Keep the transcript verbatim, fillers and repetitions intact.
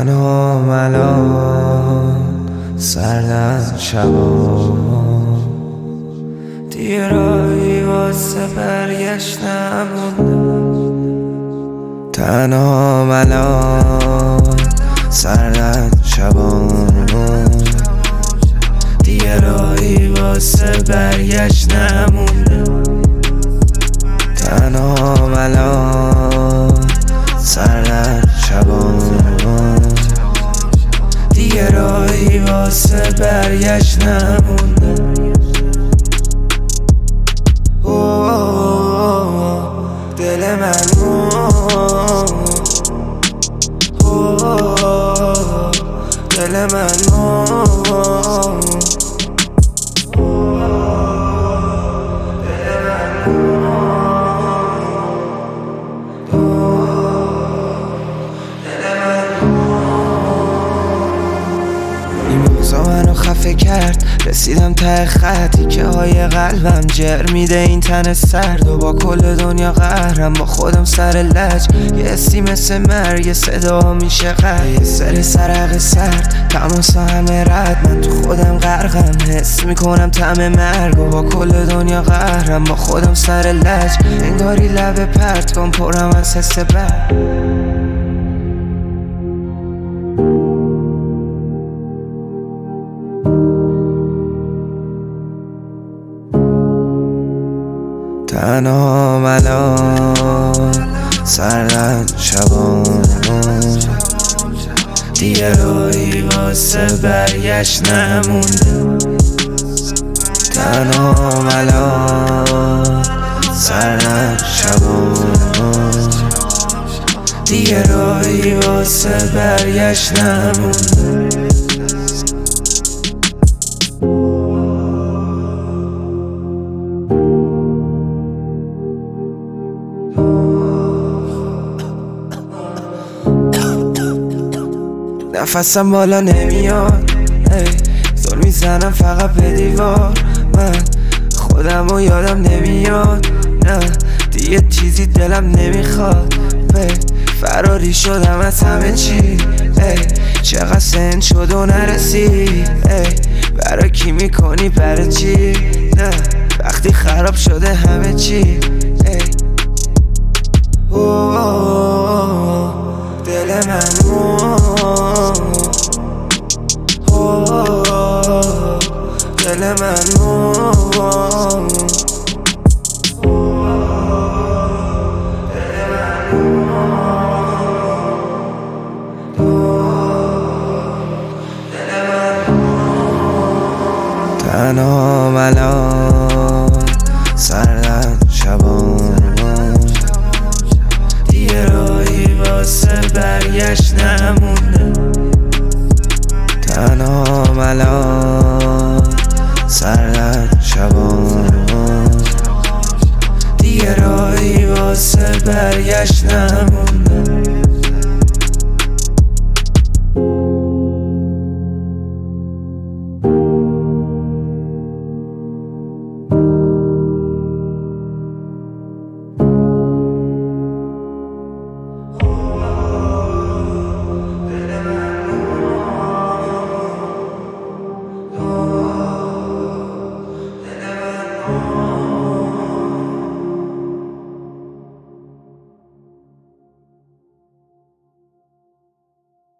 تنها الان سردن شبا دیگه راهی واسه برگشت نمونده. تنها الان سردن شبا دیگه راهی واسه برگشت نمونده. تنها الان سردن شبا دیگه راهی واسه برگشت نمونده. دل من دل من این موضوع منو خفه کرد، رسیدم ته خطی که های قلبم جر میده این تن سرد و با کل دنیا قهرم با خودم سر لج. یه حسی مثل مرگ صدا میشه قرد، یه سر سرق سرد تماس همه رد. من تو خودم غرقم حس میکنم طعم مرگ و با کل دنیا قهرم با خودم سر لج. انگاری لب پرت کن پرم از حس بد. تنها الان سردن شبا دیگه راهی واسه برگشت نمونده. تنها الان سردن شبا دیگه راهی واسه برگشت نمونده. نفسم بالا نمیاد، زل میزنم فقط به دیوار. من خودم و یادم نمیاد، نه دیگه چیزی دلم نمیخواد. فراری شدم از همه چی، چقدر سن شد و نرسید. برای کی میکنی برای چی؟ نه وقتی خراب شده همه چی. دل من دل من